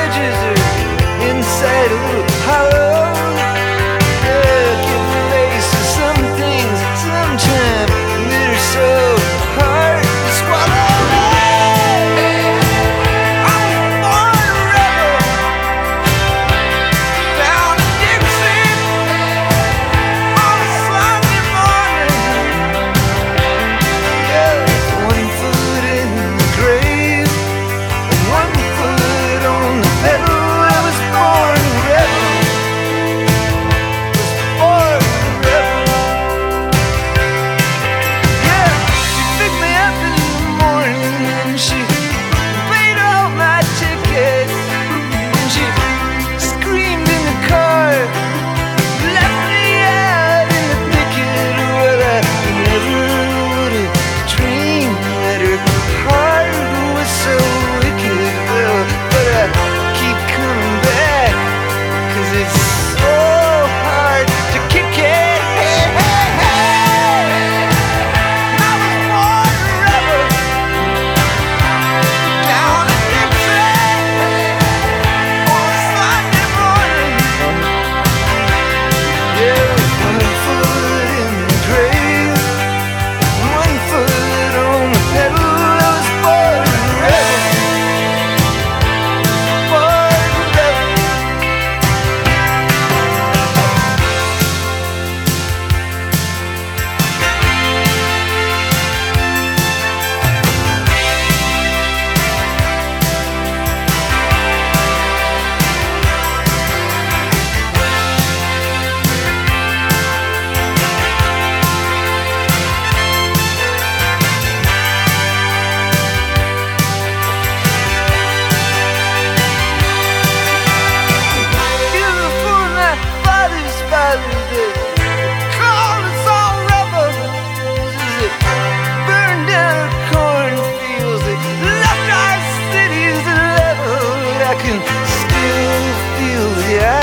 urges are inside a little hollow. Give face to some things sometimes that are so hard to swallow. I was born a rebel down in Dixie on a Sunday morning. Yeah, one foot in the grave and one foot on the pedal. I was born a rebel. Was born a rebel. Yeah, she picked me up in the morning and she paid all my tickets and she screamed in the car, left me out in the thicket. Well, I never would have dreamed that her heart was so wicked. Well, but I keep coming back 'cause it's so hard to kick it. Hey, hey, hey. I was born a rebel down in Dixie on a Sunday morning. Yeah, one foot in the grave, one foot on the pedal. I was born a rebel, born a rebel. Before my father's father, they called us all rebels. They burned down our cornfields. They left our cities leveled. I can still feel the